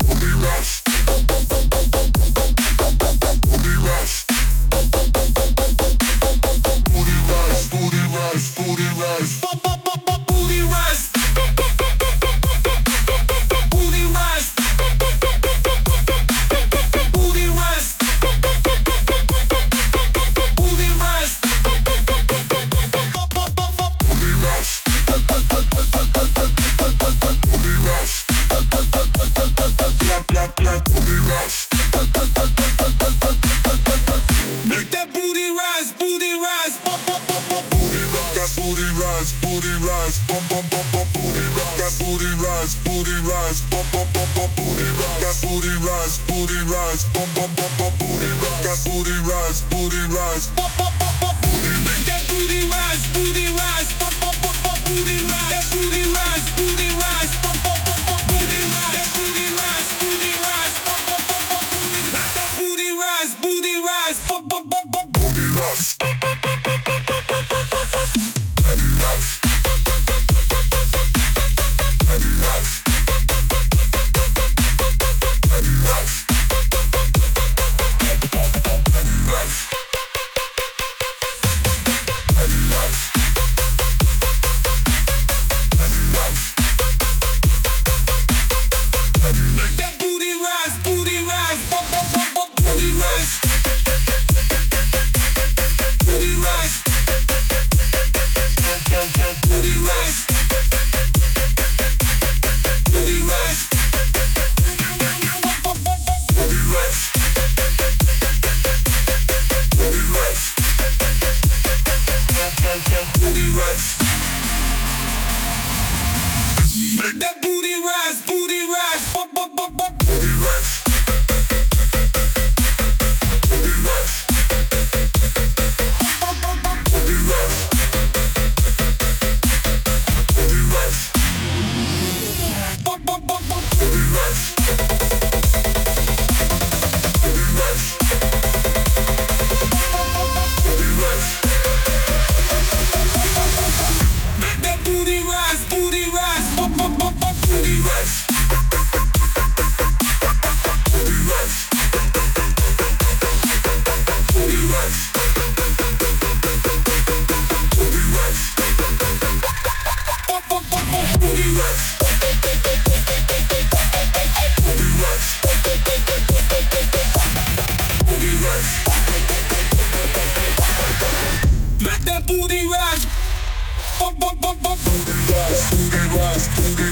booty rush, booty rush, booty rush, booty rush, booty rush, booty rush. Make that booty rise, booty rise, booty rise, that booty rise, booty rise, booty rise, that booty rise, booty rise, booty rise, that booty rise, booty rise, booty rise, that booty rise, booty rise, make that booty rise, booty rise, booty rise, that booty rise, booty rise, booty rise, that booty rise, booty rise, booty rise, booty rise, booty rise. Make that booty rise, booty rise, booty rise, booty rise, booty rise, booty rise, booty rise, booty rise. Make that booty rise, booty rise, booty rise, booty rise, booty rise, booty rise, booty rise, booty rise. Make that booty rise, booty rise, booty rise, booty